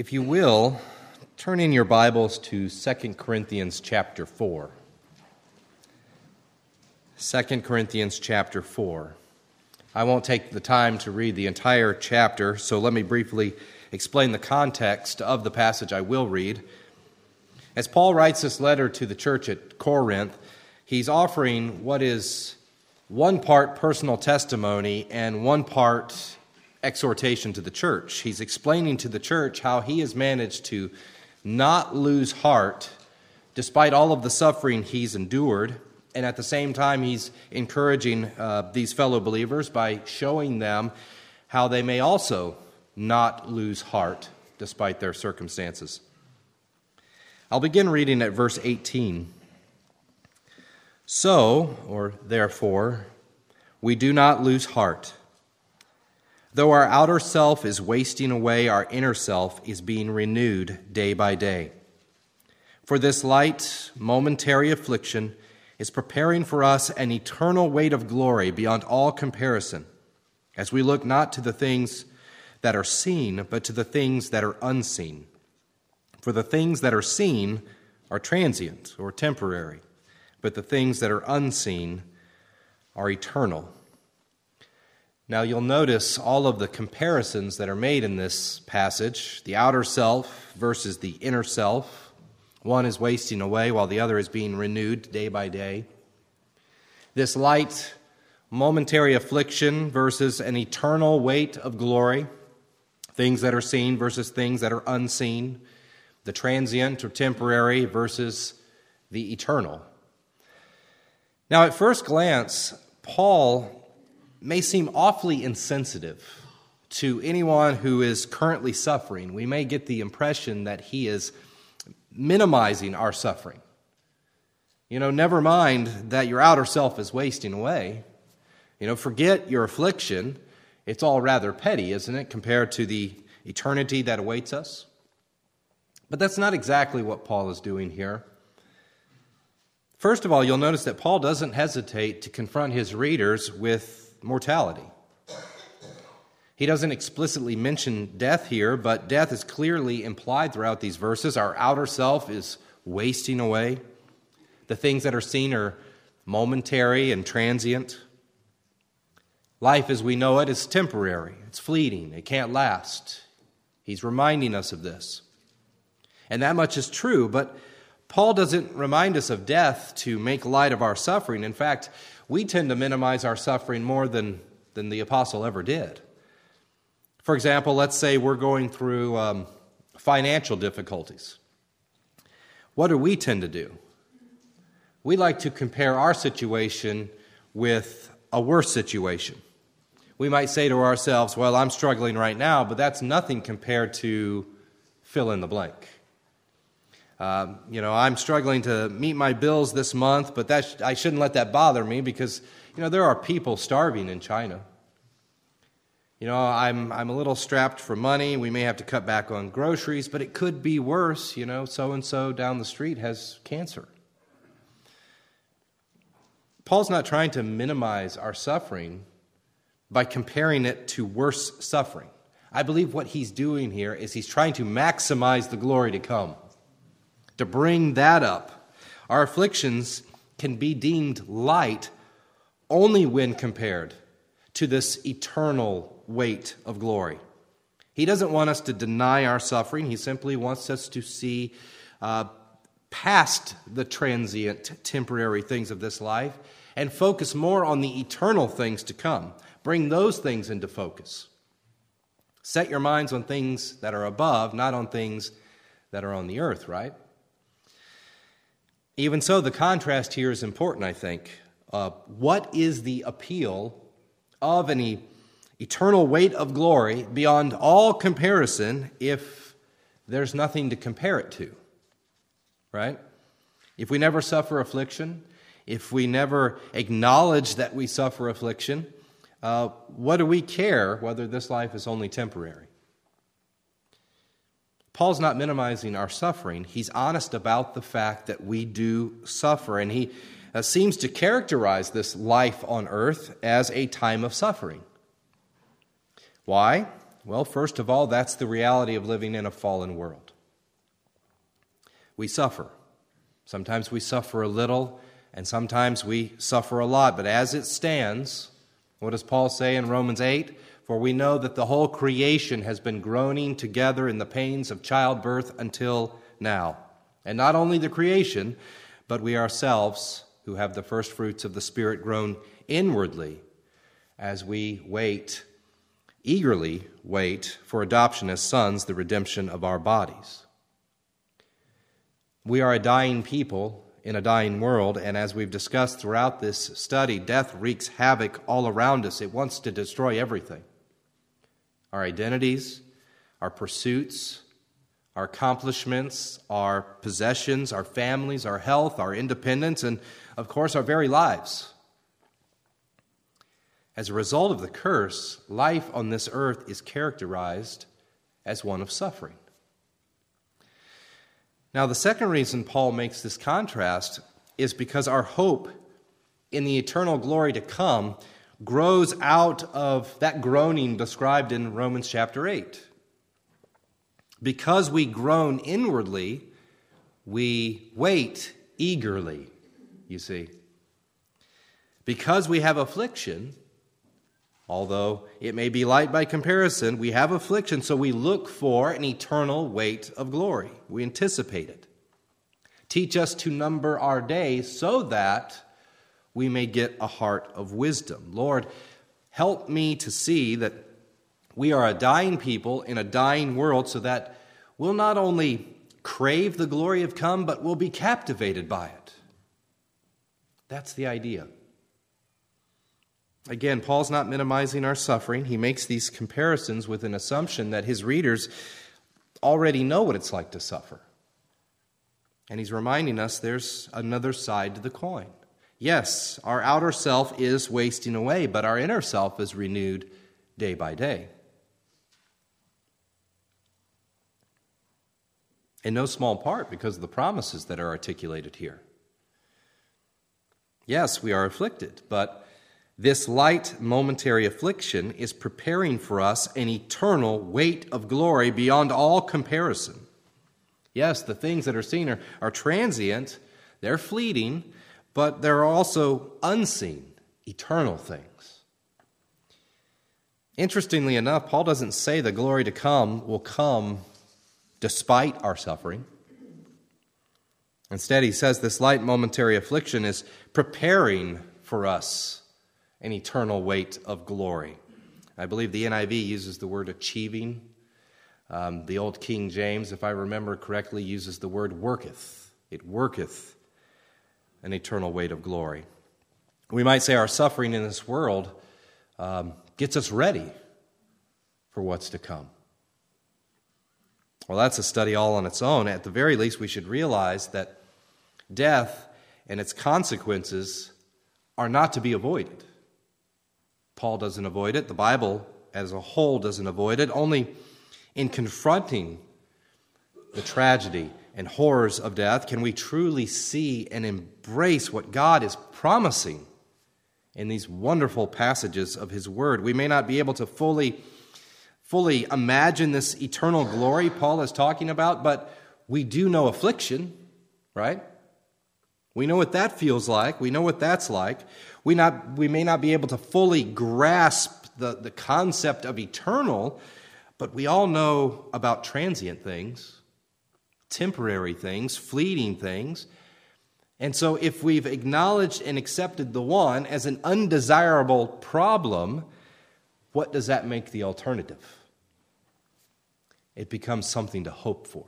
If you will, turn in your Bibles to 2 Corinthians chapter 4. 2 Corinthians chapter 4. I won't take the time to read the entire chapter, so let me briefly explain the context of the passage I will read. As Paul writes this letter to the church at Corinth, he's offering what is one part personal testimony and one part exhortation to the church. He's explaining to the church how he has managed to not lose heart despite all of the suffering he's endured, and at the same time he's encouraging these fellow believers by showing them how they may also not lose heart despite their circumstances. I'll begin reading at verse 18. So, or therefore, we do not lose heart. Though our outer self is wasting away, our inner self is being renewed day by day. For this light, momentary affliction is preparing for us an eternal weight of glory beyond all comparison, as we look not to the things that are seen, but to the things that are unseen. For the things that are seen are transient or temporary, but the things that are unseen are eternal. Now you'll notice all of the comparisons that are made in this passage, the outer self versus the inner self. One is wasting away while the other is being renewed day by day. This light, momentary affliction versus an eternal weight of glory. Things that are seen versus things that are unseen. The transient or temporary versus the eternal. Now at first glance, Paul may seem awfully insensitive to anyone who is currently suffering. We may get the impression that he is minimizing our suffering. Never mind that your outer self is wasting away. Forget your affliction. It's all rather petty, isn't it, compared to the eternity that awaits us? But that's not exactly what Paul is doing here. First of all, you'll notice that Paul doesn't hesitate to confront his readers with mortality. He doesn't explicitly mention death here, but death is clearly implied throughout these verses. Our outer self is wasting away. The things that are seen are momentary and transient. Life as we know it is temporary. It's fleeting. It can't last. He's reminding us of this. And that much is true, but Paul doesn't remind us of death to make light of our suffering. In fact, we tend to minimize our suffering more than the apostle ever did. For example, let's say we're going through financial difficulties. What do we tend to do? We like to compare our situation with a worse situation. We might say to ourselves, well, I'm struggling right now, but that's nothing compared to fill in the blank. I'm struggling to meet my bills this month, but I shouldn't let that bother me because, there are people starving in China. I'm a little strapped for money. We may have to cut back on groceries, but it could be worse. So-and-so down the street has cancer. Paul's not trying to minimize our suffering by comparing it to worse suffering. I believe what he's doing here is he's trying to maximize the glory to come. To bring that up. Our afflictions can be deemed light only when compared to this eternal weight of glory. He doesn't want us to deny our suffering. He simply wants us to see past the transient, temporary things of this life and focus more on the eternal things to come. Bring those things into focus. Set your minds on things that are above, not on things that are on the earth, right? Even so, the contrast here is important, I think. What is the appeal of an eternal weight of glory beyond all comparison if there's nothing to compare it to? Right? If we never suffer affliction, if we never acknowledge that we suffer affliction, what do we care whether this life is only temporary? Paul's not minimizing our suffering. He's honest about the fact that we do suffer, and he seems to characterize this life on earth as a time of suffering. Why? Well, first of all, that's the reality of living in a fallen world. We suffer. Sometimes we suffer a little, and sometimes we suffer a lot. But as it stands, what does Paul say in Romans 8? For we know that the whole creation has been groaning together in the pains of childbirth until now. And not only the creation, but we ourselves, who have the first fruits of the Spirit, groan inwardly as we eagerly wait for adoption as sons, the redemption of our bodies. We are a dying people in a dying world, and as we've discussed throughout this study, death wreaks havoc all around us. It wants to destroy everything. Our identities, our pursuits, our accomplishments, our possessions, our families, our health, our independence, and of course our very lives. As a result of the curse, life on this earth is characterized as one of suffering. Now, the second reason Paul makes this contrast is because our hope in the eternal glory to come grows out of that groaning described in Romans chapter 8. Because we groan inwardly, we wait eagerly, you see. Because we have affliction, although it may be light by comparison, we have affliction, so we look for an eternal weight of glory. We anticipate it. Teach us to number our days so that we may get a heart of wisdom. Lord, help me to see that we are a dying people in a dying world so that we'll not only crave the glory of come, but we'll be captivated by it. That's the idea. Again, Paul's not minimizing our suffering. He makes these comparisons with an assumption that his readers already know what it's like to suffer. And he's reminding us there's another side to the coin. Yes, our outer self is wasting away, but our inner self is renewed day by day. In no small part because of the promises that are articulated here. Yes, we are afflicted, but this light momentary affliction is preparing for us an eternal weight of glory beyond all comparison. Yes, the things that are seen are transient, they're fleeting, but there are also unseen, eternal things. Interestingly enough, Paul doesn't say the glory to come will come despite our suffering. Instead, he says this light momentary affliction is preparing for us an eternal weight of glory. I believe the NIV uses the word achieving. The old King James, if I remember correctly, uses the word worketh. It worketh an eternal weight of glory. We might say our suffering in this world gets us ready for what's to come. Well, that's a study all on its own. At the very least, we should realize that death and its consequences are not to be avoided. Paul doesn't avoid it. The Bible as a whole doesn't avoid it. Only in confronting the tragedy and horrors of death can we truly see and embrace what God is promising in these wonderful passages of His Word. We may not be able to fully imagine this eternal glory Paul is talking about, but we do know affliction, right? We know what that feels like. We know what that's like. We may not be able to fully grasp the concept of eternal, but we all know about transient things, temporary things, fleeting things. And so if we've acknowledged and accepted the one as an undesirable problem, what does that make the alternative? It becomes something to hope for.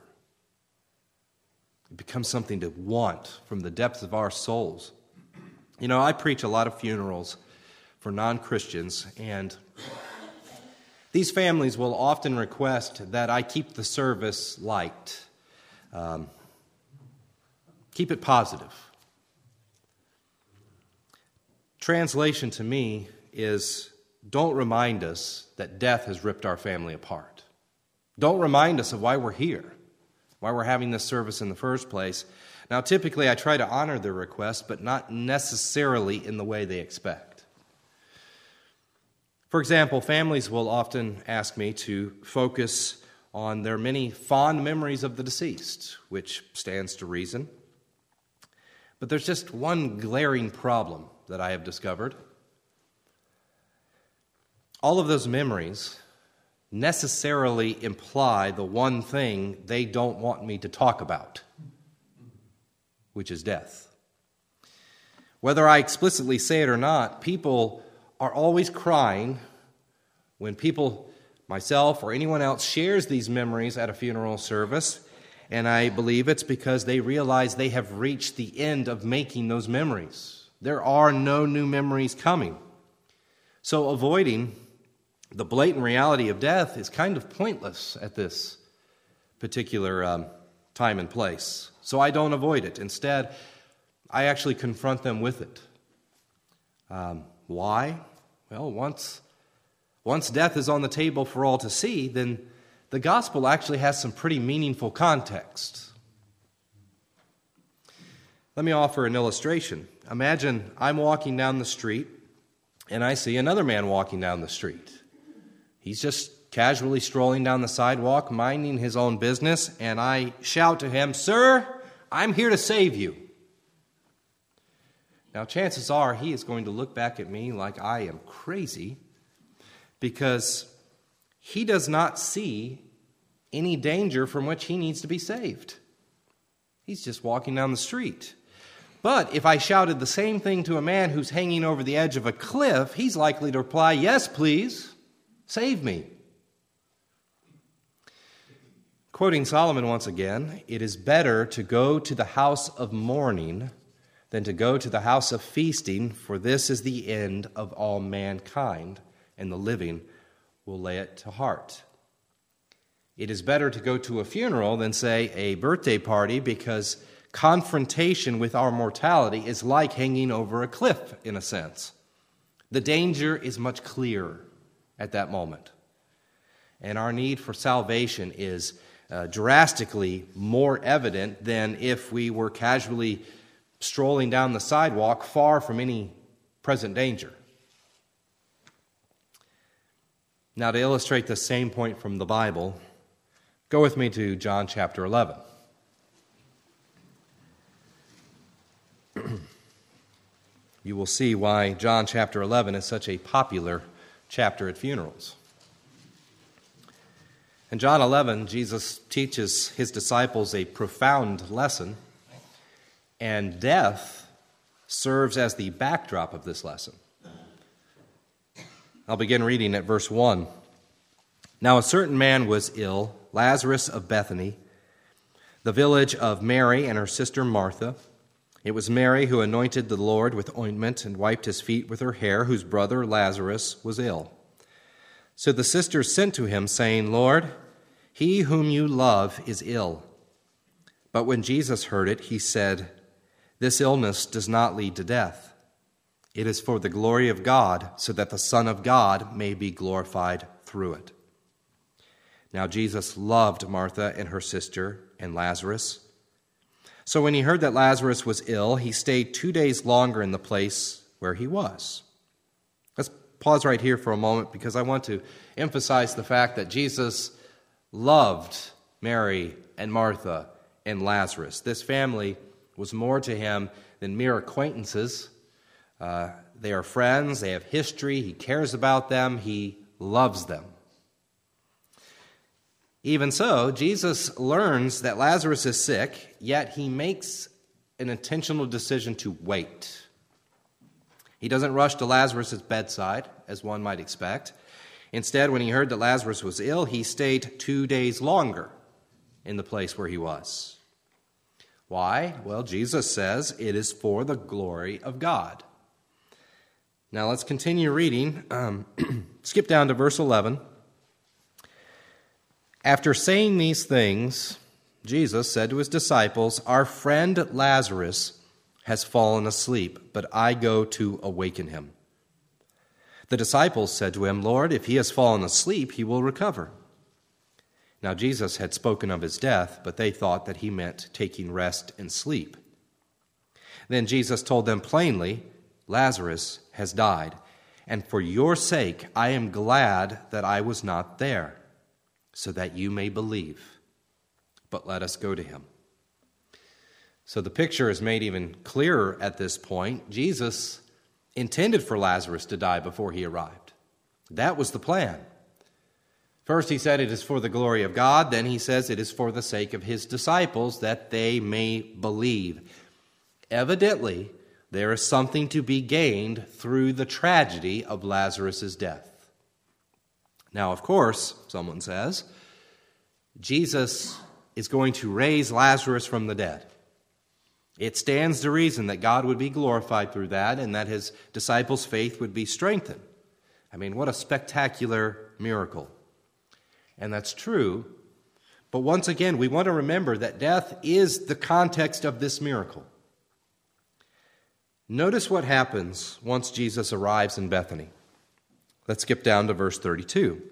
It becomes something to want from the depths of our souls. You know, I preach a lot of funerals for non-Christians, and these families will often request that I keep the service light. Keep it positive. Translation to me is, don't remind us that death has ripped our family apart. Don't remind us of why we're here, why we're having this service in the first place. Now, typically I try to honor their request, but not necessarily in the way they expect. For example, families will often ask me to focus on their many fond memories of the deceased, which stands to reason. But there's just one glaring problem that I have discovered. All of those memories necessarily imply the one thing they don't want me to talk about, which is death. Whether I explicitly say it or not, people are always crying when people, myself or anyone else, shares these memories at a funeral service, and I believe it's because they realize they have reached the end of making those memories. There are no new memories coming. So avoiding the blatant reality of death is kind of pointless at this particular time and place. So I don't avoid it. Instead, I actually confront them with it. Why? Well, once death is on the table for all to see, then the gospel actually has some pretty meaningful context. Let me offer an illustration. Imagine I'm walking down the street and I see another man walking down the street. He's just casually strolling down the sidewalk, minding his own business, and I shout to him, "Sir, I'm here to save you." Now, chances are he is going to look back at me like I am crazy because he does not see any danger from which he needs to be saved. He's just walking down the street. But if I shouted the same thing to a man who's hanging over the edge of a cliff, he's likely to reply, "Yes, please. Save me." Quoting Solomon once again, "It is better to go to the house of mourning than to go to the house of feasting, for this is the end of all mankind, and the living will lay it to heart." It is better to go to a funeral than, say, a birthday party, because confrontation with our mortality is like hanging over a cliff, in a sense. The danger is much clearer at that moment. And our need for salvation is drastically more evident than if we were casually strolling down the sidewalk far from any present danger. Now, to illustrate the same point from the Bible, go with me to John chapter 11. You will see why John chapter 11 is such a popular chapter at funerals. In John 11, Jesus teaches his disciples a profound lesson, and death serves as the backdrop of this lesson. I'll begin reading at verse 1. "Now a certain man was ill, Lazarus of Bethany, the village of Mary and her sister Martha. It was Mary who anointed the Lord with ointment and wiped his feet with her hair, whose brother Lazarus was ill. So the sisters sent to him, saying, 'Lord, he whom you love is ill.' But when Jesus heard it, he said, 'This illness does not lead to death. It is for the glory of God, so that the Son of God may be glorified through it.' Now Jesus loved Martha and her sister and Lazarus. So when he heard that Lazarus was ill, he stayed 2 days longer in the place where he was." Let's pause right here for a moment, because I want to emphasize the fact that Jesus loved Mary and Martha and Lazarus. This family was more to him than mere acquaintances. They are friends, they have history, he cares about them, he loves them. Even so, Jesus learns that Lazarus is sick, yet he makes an intentional decision to wait. He doesn't rush to Lazarus' bedside, as one might expect. Instead, when he heard that Lazarus was ill, he stayed 2 days longer in the place where he was. Why? Well, Jesus says it is for the glory of God. Now let's continue reading. Skip down to verse 11. "After saying these things, Jesus said to his disciples, 'Our friend Lazarus has fallen asleep, but I go to awaken him.' The disciples said to him, 'Lord, if he has fallen asleep, he will recover.' Now Jesus had spoken of his death, but they thought that he meant taking rest and sleep. Then Jesus told them plainly, 'Lazarus has died, and for your sake I am glad that I was not there, so that you may believe. But let us go to him." So the picture is made even clearer at this point. Jesus intended for Lazarus to die before he arrived. That was the plan. First he said it is for the glory of God. Then he says it is for the sake of his disciples, that they may believe. Evidently, there is something to be gained through the tragedy of Lazarus' death. Now, of course, someone says, Jesus is going to raise Lazarus from the dead. It stands to reason that God would be glorified through that and that his disciples' faith would be strengthened. I mean, what a spectacular miracle. And that's true. But once again, we want to remember that death is the context of this miracle. Notice what happens once Jesus arrives in Bethany. Let's skip down to verse 32.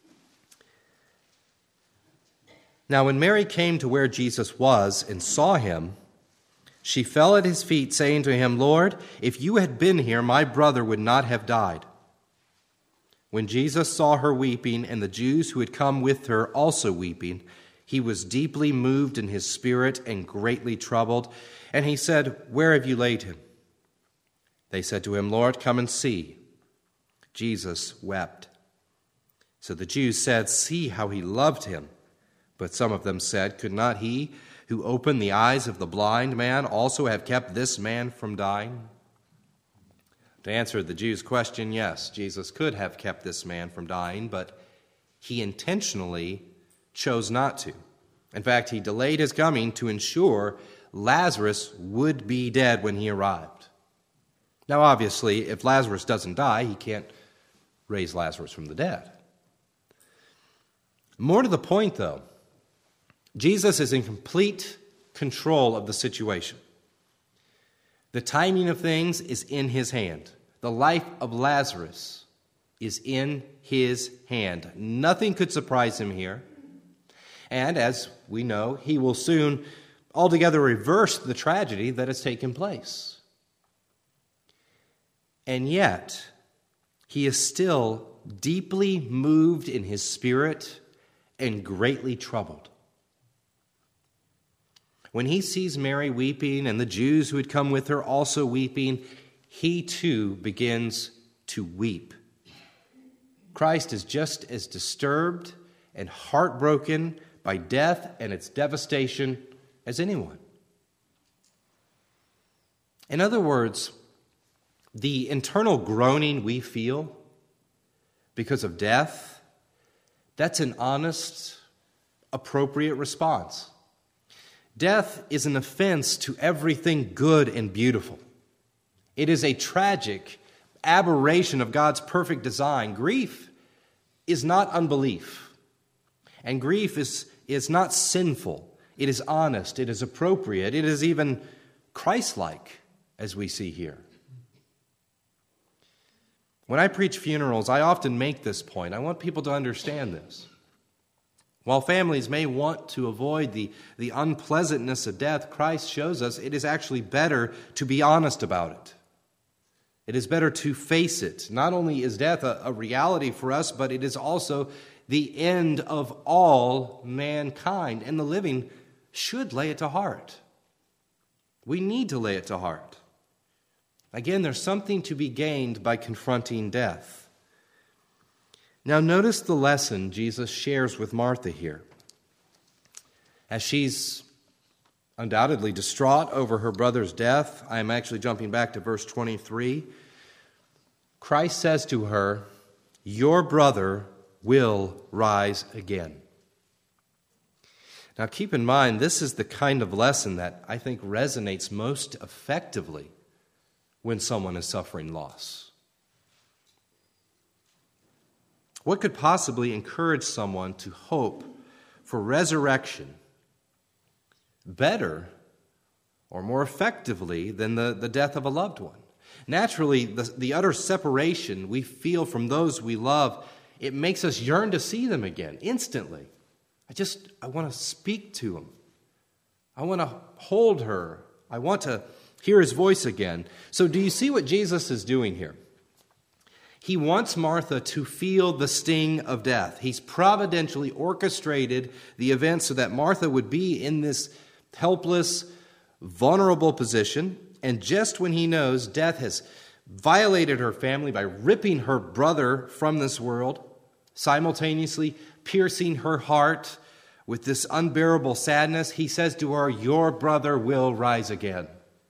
"Now when Mary came to where Jesus was and saw him, she fell at his feet, saying to him, 'Lord, if you had been here, my brother would not have died.' When Jesus saw her weeping, and the Jews who had come with her also weeping, he was deeply moved in his spirit and greatly troubled. And he said, 'Where have you laid him?' They said to him, 'Lord, come and see.' Jesus wept. So the Jews said, 'See how he loved him.' But some of them said, 'Could not he who opened the eyes of the blind man also have kept this man from dying?' To answer the Jews' question, yes, Jesus could have kept this man from dying, but he intentionally chose not to. In fact, he delayed his coming to ensure Lazarus would be dead when he arrived. Now, obviously, if Lazarus doesn't die, he can't raise Lazarus from the dead. More to the point, though, Jesus is in complete control of the situation. The timing of things is in his hand. The life of Lazarus is in his hand. Nothing could surprise him here. And as we know, he will soon altogether reverse the tragedy that has taken place. And yet, he is still deeply moved in his spirit and greatly troubled. When he sees Mary weeping and the Jews who had come with her also weeping, he too begins to weep. Christ is just as disturbed and heartbroken by death and its devastation as anyone. In other words, the internal groaning we feel because of death, that's an honest, appropriate response. Death is an offense to everything good and beautiful. It is a tragic aberration of God's perfect design. Grief is not unbelief. And grief is not sinful. It is honest. It is appropriate. It is even Christ-like, as we see here. When I preach funerals, I often make this point. I want people to understand this. While families may want to avoid the unpleasantness of death, Christ shows us it is actually better to be honest about it. It is better to face it. Not only is death a reality for us, but it is also the end of all mankind. And the living should lay it to heart. We need to lay it to heart. Again, there's something to be gained by confronting death. Now notice the lesson Jesus shares with Martha here. As she's undoubtedly distraught over her brother's death, I'm actually jumping back to verse 23. Christ says to her, "Your brother will rise again." Now keep in mind, this is the kind of lesson that I think resonates most effectively when someone is suffering loss. What could possibly encourage someone to hope for resurrection better or more effectively than the death of a loved one? Naturally, the utter separation we feel from those we love, it makes us yearn to see them again instantly. I want to speak to them. I want to hold her. I want to hear his voice again. So do you see what Jesus is doing here? He wants Martha to feel the sting of death. He's providentially orchestrated the event so that Martha would be in this helpless, vulnerable position. And just when he knows death has violated her family by ripping her brother from this world, simultaneously piercing her heart with this unbearable sadness, he says to her, "Your brother will rise again."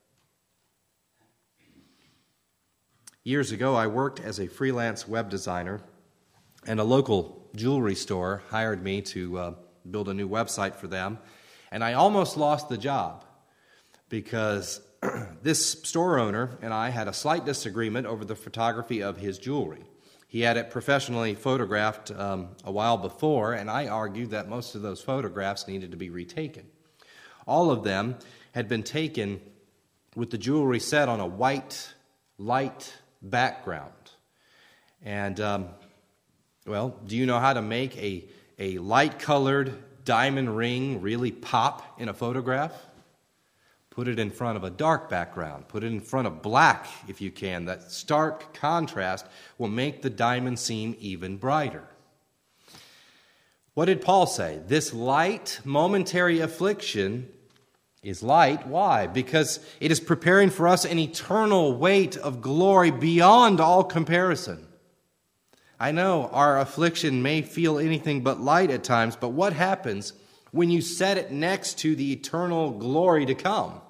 Years ago, I worked as a freelance web designer, and a local jewelry store hired me to build a new website for them. And I almost lost the job because this store owner and I had a slight disagreement over the photography of his jewelry. He had it professionally photographed a while before, and I argued that most of those photographs needed to be retaken. All of them had been taken with the jewelry set on a white, light background. And, do you know how to make a light-colored diamond ring really pop in a photograph? Put it in front of a dark background. Put it in front of black, if you can. That stark contrast will make the diamond seem even brighter. What did Paul say? This light, momentary affliction is light. Why? Because it is preparing for us an eternal weight of glory beyond all comparison. I know our affliction may feel anything but light at times, but what happens when you set it next to the eternal glory to come?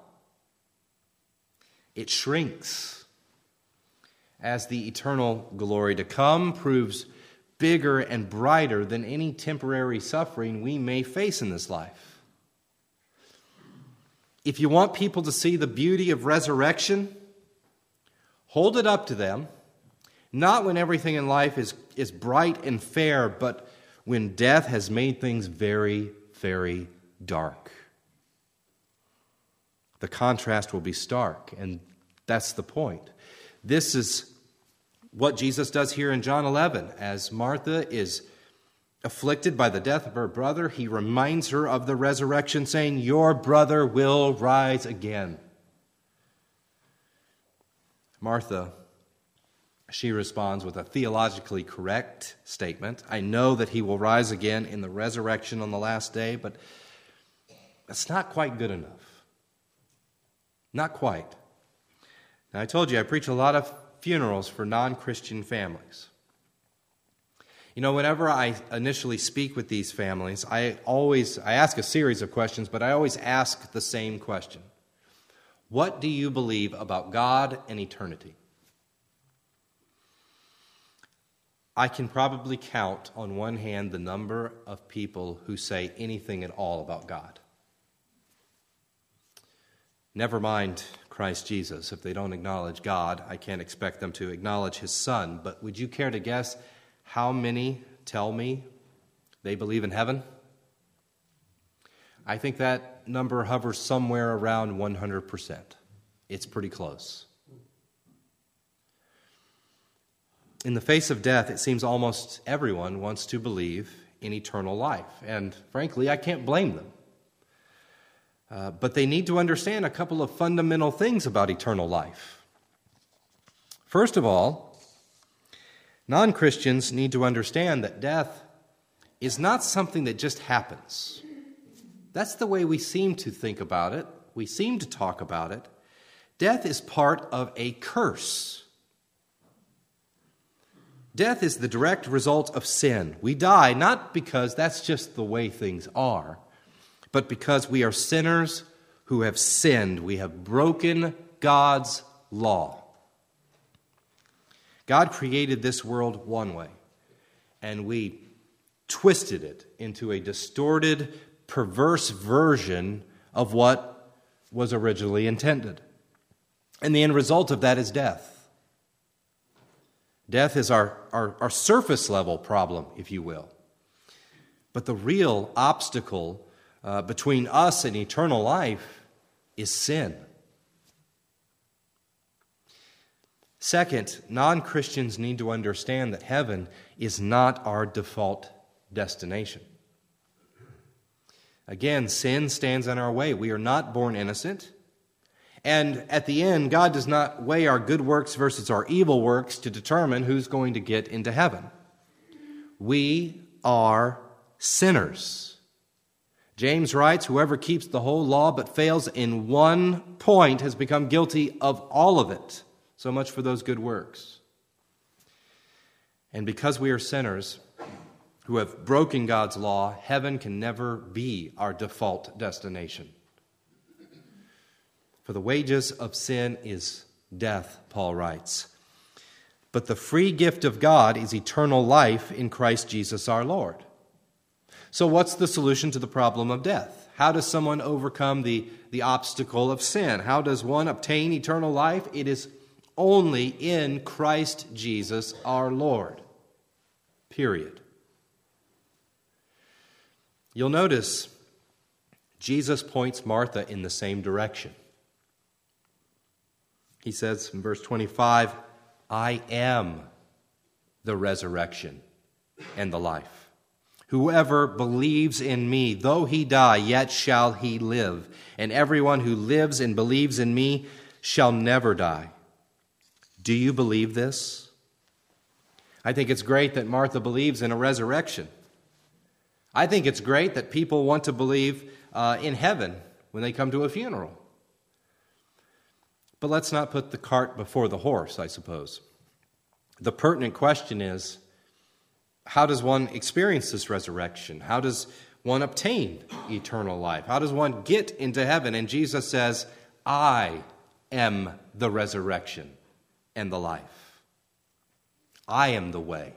It shrinks, as the eternal glory to come proves bigger and brighter than any temporary suffering we may face in this life. If you want people to see the beauty of resurrection, hold it up to them, not when everything in life is bright and fair, but when death has made things very, very dark. The contrast will be stark, and that's the point. This is what Jesus does here in John 11. As Martha is afflicted by the death of her brother, he reminds her of the resurrection, saying, "Your brother will rise again." Martha, she responds with a theologically correct statement. "I know that he will rise again in the resurrection on the last day," but that's not quite good enough. Not quite. Now, I told you I preach a lot of funerals for non-Christian families. You know, whenever I initially speak with these families, I ask a series of questions, but I always ask the same question. What do you believe about God and eternity? I can probably count on one hand the number of people who say anything at all about God. Never mind Christ Jesus. If they don't acknowledge God, I can't expect them to acknowledge His Son. But would you care to guess how many tell me they believe in heaven? I think that number hovers somewhere around 100%. It's pretty close. In the face of death, it seems almost everyone wants to believe in eternal life. And frankly, I can't blame them. But they need to understand a couple of fundamental things about eternal life. First of all, non-Christians need to understand that death is not something that just happens. That's the way we seem to think about it. We seem to talk about it. Death is part of a curse. Death is the direct result of sin. We die not because that's just the way things are, but because we are sinners who have sinned. We have broken God's law. God created this world one way, and we twisted it into a distorted, perverse version of what was originally intended. And the end result of that is death. Death is our surface level problem, if you will. But the real obstacle between us and eternal life is sin. Second, non-Christians need to understand that heaven is not our default destination. Again, sin stands in our way. We are not born innocent, And at the end, God does not weigh our good works versus our evil works to determine who's going to get into heaven. We are sinners. James writes, whoever keeps the whole law but fails in one point has become guilty of all of it. So much for those good works. And because we are sinners who have broken God's law, heaven can never be our default destination. For the wages of sin is death, Paul writes. But the free gift of God is eternal life in Christ Jesus our Lord. So what's the solution to the problem of death? How does someone overcome the obstacle of sin? How does one obtain eternal life? It is only in Christ Jesus our Lord. Period. You'll notice Jesus points Martha in the same direction. He says in verse 25, I am the resurrection and the life. Whoever believes in me, though he die, yet shall he live. And everyone who lives and believes in me shall never die. Do you believe this? I think it's great that Martha believes in a resurrection. I think it's great that people want to believe in heaven when they come to a funeral. But let's not put the cart before the horse, I suppose. The pertinent question is, how does one experience this resurrection? How does one obtain eternal life? How does one get into heaven? And Jesus says, I am the resurrection and the life. I am the way.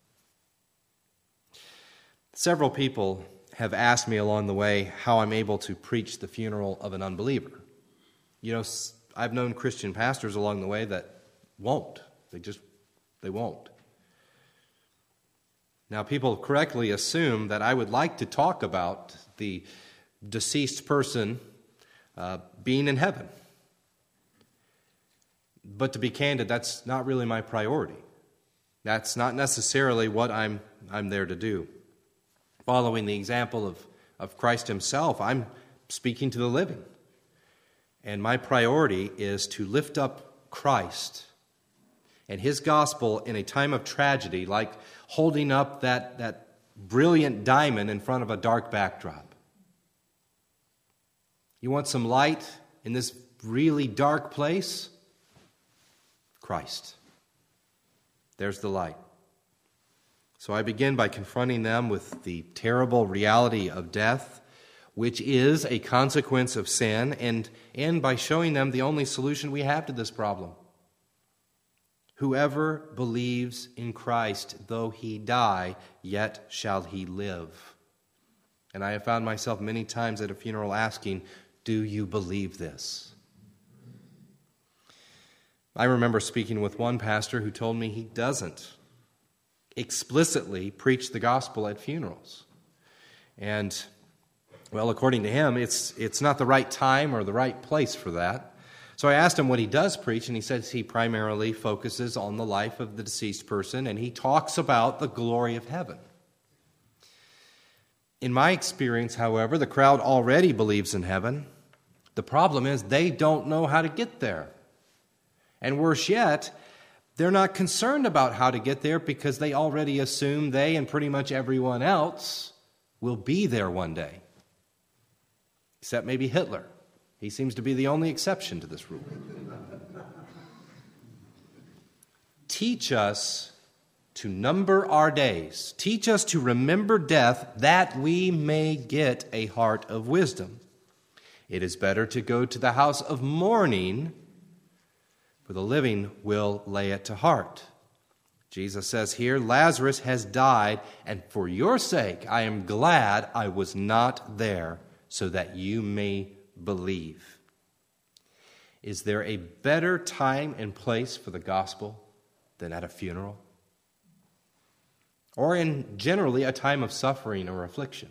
Several people have asked me along the way how I'm able to preach the funeral of an unbeliever. You know, I've known Christian pastors along the way that won't. They won't. Now, people correctly assume that I would like to talk about the deceased person being in heaven. But to be candid, that's not really my priority. That's not necessarily what I'm there to do. Following the example of Christ himself, I'm speaking to the living. And my priority is to lift up Christ and his gospel in a time of tragedy, like holding up that brilliant diamond in front of a dark backdrop. You want some light in this really dark place? Christ. There's the light. So I begin by confronting them with the terrible reality of death, which is a consequence of sin, and by showing them the only solution we have to this problem. Whoever believes in Christ, though he die, yet shall he live. And I have found myself many times at a funeral asking, do you believe this? I remember speaking with one pastor who told me he doesn't explicitly preach the gospel at funerals. And well, according to him, it's not the right time or the right place for that. So I asked him what he does preach, and he says he primarily focuses on the life of the deceased person, and he talks about the glory of heaven. In my experience, however, the crowd already believes in heaven. The problem is they don't know how to get there. And worse yet, they're not concerned about how to get there because they already assume they and pretty much everyone else will be there one day. Except maybe Hitler. He seems to be the only exception to this rule. Teach us to number our days. Teach us to remember death that we may get a heart of wisdom. It is better to go to the house of mourning, for the living will lay it to heart. Jesus says here, Lazarus has died, and for your sake I am glad I was not there, so that you may believe. Is there a better time and place for the gospel than at a funeral? Or in generally a time of suffering or affliction?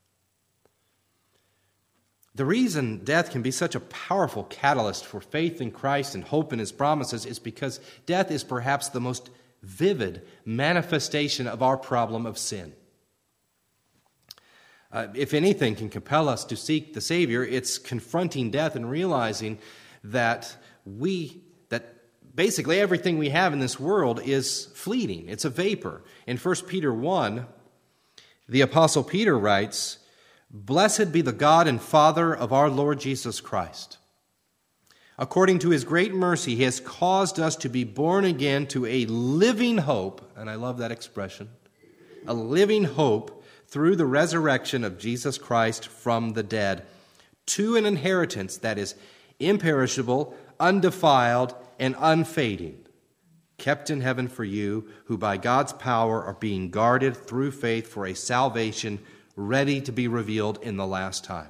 The reason death can be such a powerful catalyst for faith in Christ and hope in his promises is because death is perhaps the most vivid manifestation of our problem of sin. If anything can compel us to seek the Savior, it's confronting death and realizing that basically everything we have in this world is fleeting. It's a vapor. In 1 Peter 1, the Apostle Peter writes, "Blessed be the God and Father of our Lord Jesus Christ. According to his great mercy, he has caused us to be born again to a living hope," and I love that expression, "a living hope through the resurrection of Jesus Christ from the dead, to an inheritance that is imperishable, undefiled, and unfading, kept in heaven for you, who by God's power are being guarded through faith for a salvation ready to be revealed in the last time."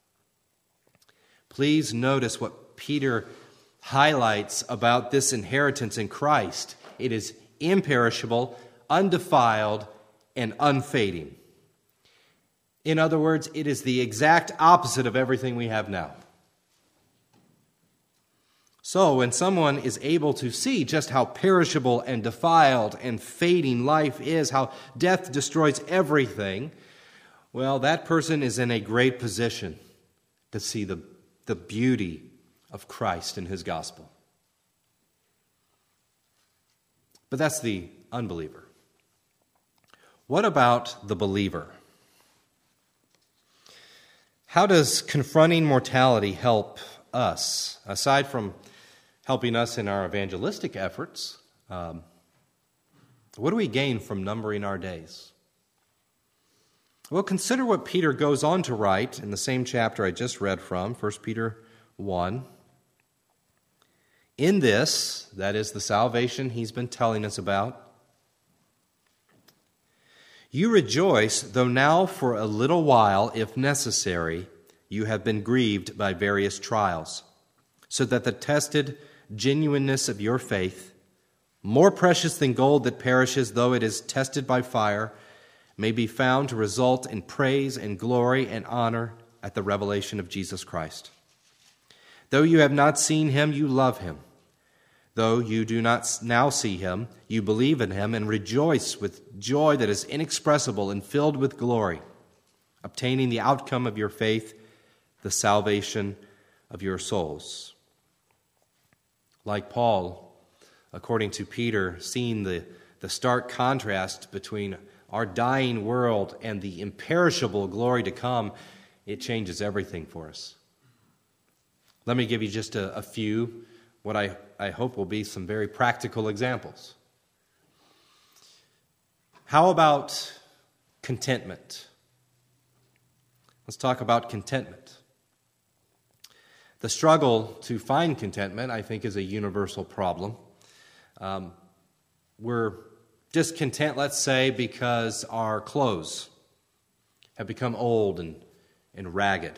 Please notice what Peter highlights about this inheritance in Christ. It is imperishable, undefiled, and unfading. In other words, it is the exact opposite of everything we have now. So when someone is able to see just how perishable and defiled and fading life is, how death destroys everything, well, that person is in a great position to see the beauty of Christ and his gospel. But that's the unbeliever. What about the believer? How does confronting mortality help us? Aside from helping us in our evangelistic efforts, what do we gain from numbering our days? Well, consider what Peter goes on to write in the same chapter I just read from, 1 Peter 1. In this, that is the salvation he's been telling us about, you rejoice, though now for a little while, if necessary, you have been grieved by various trials, so that the tested genuineness of your faith, more precious than gold that perishes though it is tested by fire, may be found to result in praise and glory and honor at the revelation of Jesus Christ. Though you have not seen him, you love him. Though you do not now see him, you believe in him and rejoice with joy that is inexpressible and filled with glory, obtaining the outcome of your faith, the salvation of your souls. Like Paul, according to Peter, seeing the stark contrast between our dying world and the imperishable glory to come, it changes everything for us. Let me give you just a few, what I hope will be some very practical examples. How about contentment? Let's talk about contentment. The struggle to find contentment, I think, is a universal problem. We're discontent, let's say, because our clothes have become old and ragged.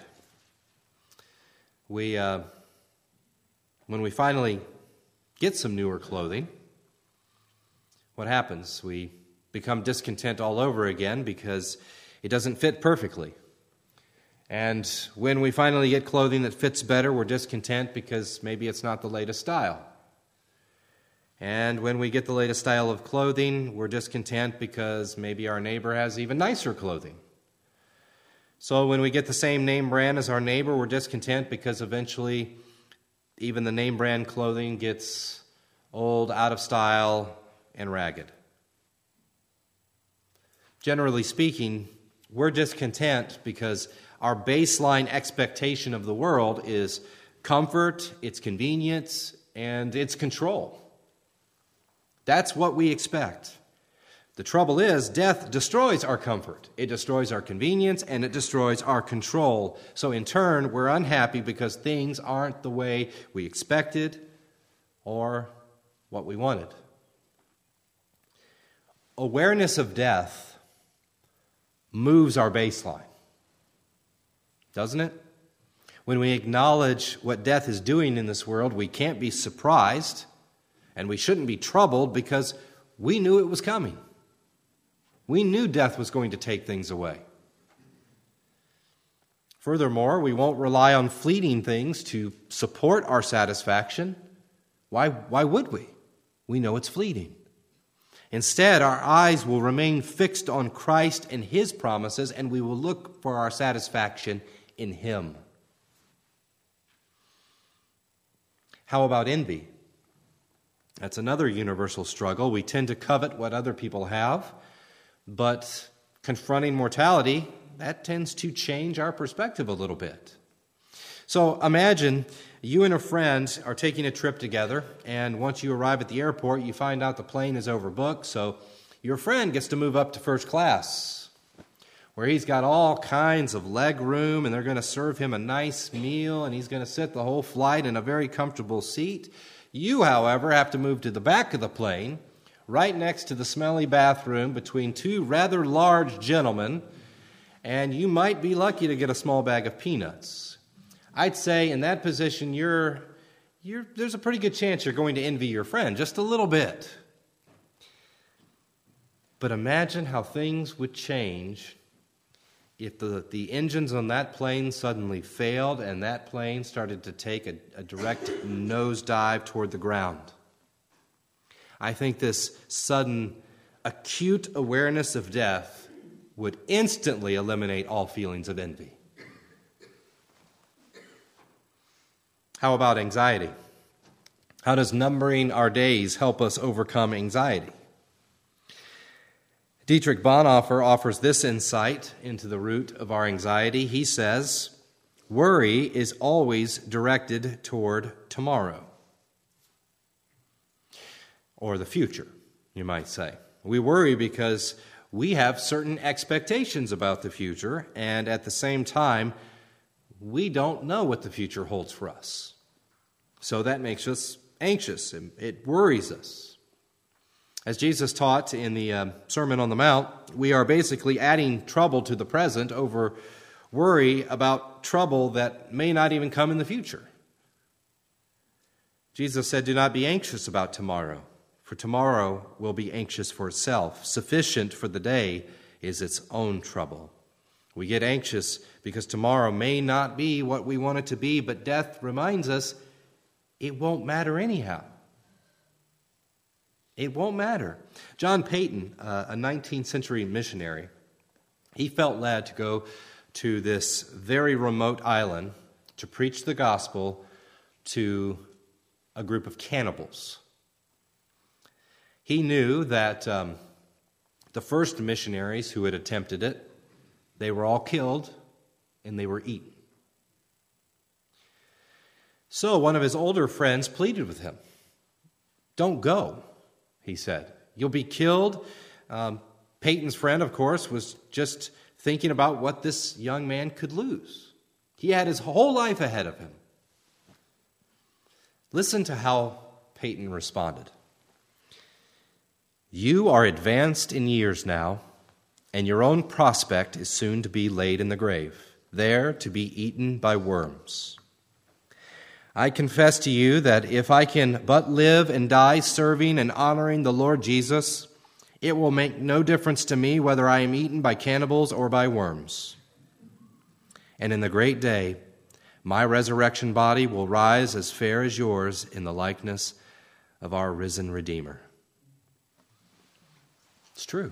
When we finally get some newer clothing, what happens? We become discontent all over again because it doesn't fit perfectly. And when we finally get clothing that fits better, we're discontent because maybe it's not the latest style. And when we get the latest style of clothing, we're discontent because maybe our neighbor has even nicer clothing. So when we get the same name brand as our neighbor, we're discontent because eventually even the name brand clothing gets old, out of style, and ragged. Generally speaking, we're discontent because our baseline expectation of the world is comfort, its convenience, and its control. That's what we expect. The trouble is, death destroys our comfort. It destroys our convenience, and it destroys our control. So in turn, we're unhappy because things aren't the way we expected or what we wanted. Awareness of death moves our baseline, doesn't it? When we acknowledge what death is doing in this world, we can't be surprised, and we shouldn't be troubled because we knew it was coming. We knew death was going to take things away. Furthermore, we won't rely on fleeting things to support our satisfaction. Why would we? We know it's fleeting. Instead, our eyes will remain fixed on Christ and His promises, and we will look for our satisfaction in Him. How about envy? That's another universal struggle. We tend to covet what other people have, but confronting mortality, that tends to change our perspective a little bit. So imagine you and a friend are taking a trip together, and once you arrive at the airport, you find out the plane is overbooked, so your friend gets to move up to first class, where he's got all kinds of leg room, and they're going to serve him a nice meal, and he's going to sit the whole flight in a very comfortable seat. You, however, have to move to the back of the plane, right next to the smelly bathroom between two rather large gentlemen, and you might be lucky to get a small bag of peanuts. I'd say in that position, there's a pretty good chance you're going to envy your friend, just a little bit. But imagine how things would change if the engines on that plane suddenly failed and that plane started to take a direct nosedive toward the ground. I think this sudden acute awareness of death would instantly eliminate all feelings of envy. How about anxiety? How does numbering our days help us overcome anxiety? Dietrich Bonhoeffer offers this insight into the root of our anxiety. He says, worry is always directed toward tomorrow, or the future, you might say. We worry because we have certain expectations about the future, and at the same time, we don't know what the future holds for us. So that makes us anxious, and it worries us. As Jesus taught in the Sermon on the Mount, we are basically adding trouble to the present over worry about trouble that may not even come in the future. Jesus said, "Do not be anxious about tomorrow, for tomorrow will be anxious for itself. Sufficient for the day is its own trouble." We get anxious because tomorrow may not be what we want it to be, but death reminds us it won't matter anyhow. It won't matter. John Paton, a 19th century missionary, he felt led to go to this very remote island to preach the gospel to a group of cannibals. He knew that the first missionaries who had attempted it, they were all killed and they were eaten. So one of his older friends pleaded with him. "Don't go," he said. "You'll be killed." Peyton's friend, of course, was just thinking about what this young man could lose. He had his whole life ahead of him. Listen to how Peyton responded. "You are advanced in years now, and your own prospect is soon to be laid in the grave, there to be eaten by worms. I confess to you that if I can but live and die serving and honoring the Lord Jesus, it will make no difference to me whether I am eaten by cannibals or by worms. And in the great day, my resurrection body will rise as fair as yours in the likeness of our risen Redeemer." It's true.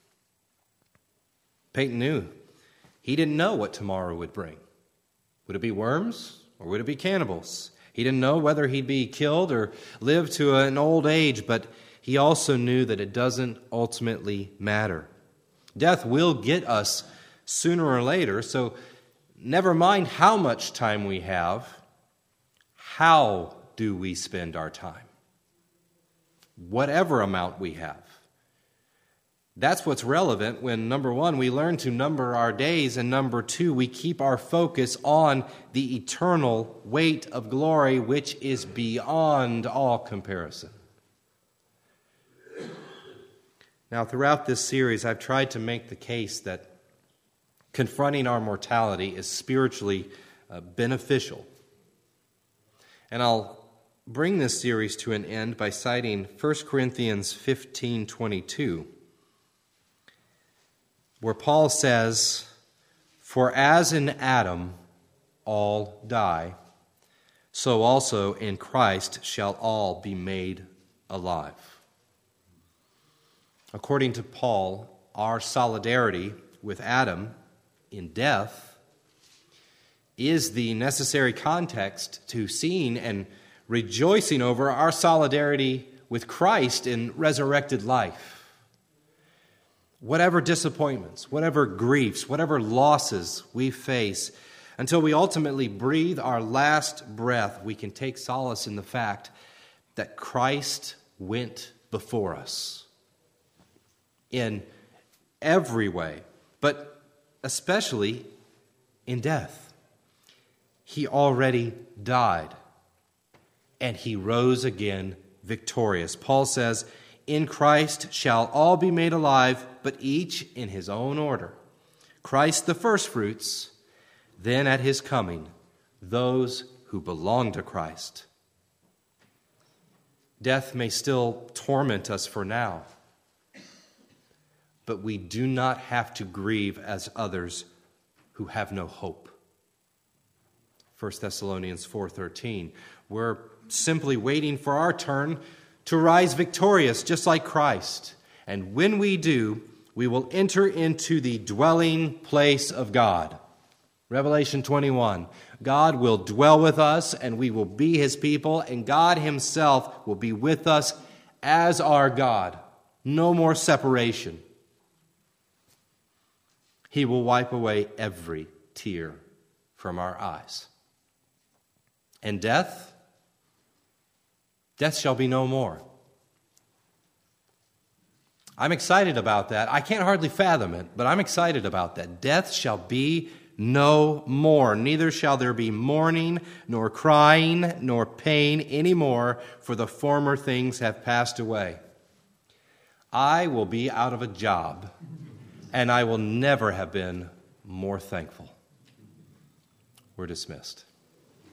Peyton knew. He didn't know what tomorrow would bring. Would it be worms? Or would it be cannibals? He didn't know whether he'd be killed or live to an old age, but he also knew that it doesn't ultimately matter. Death will get us sooner or later, so never mind how much time we have, how do we spend our time? Whatever amount we have. That's what's relevant when, number one, we learn to number our days, and number two, we keep our focus on the eternal weight of glory, which is beyond all comparison. Now, throughout this series, I've tried to make the case that confronting our mortality is spiritually beneficial. And I'll bring this series to an end by citing 1 Corinthians 15:22. Where Paul says, "For as in Adam all die, so also in Christ shall all be made alive." According to Paul, our solidarity with Adam in death is the necessary context to seeing and rejoicing over our solidarity with Christ in resurrected life. Whatever disappointments, whatever griefs, whatever losses we face, until we ultimately breathe our last breath, we can take solace in the fact that Christ went before us in every way, but especially in death. He already died, and he rose again victorious. Paul says, "In Christ shall all be made alive, but each in his own order. Christ the firstfruits, then at his coming, those who belong to Christ." Death may still torment us for now, but we do not have to grieve as others who have no hope. 1 Thessalonians 4:13. We're simply waiting for our turn to rise victorious, just like Christ. And when we do, we will enter into the dwelling place of God. Revelation 21. God will dwell with us, and we will be his people, and God himself will be with us as our God. No more separation. He will wipe away every tear from our eyes. And death shall be no more. I'm excited about that. I can't hardly fathom it, but I'm excited about that. Death shall be no more. Neither shall there be mourning, nor crying, nor pain anymore, for the former things have passed away. I will be out of a job, and I will never have been more thankful. We're dismissed.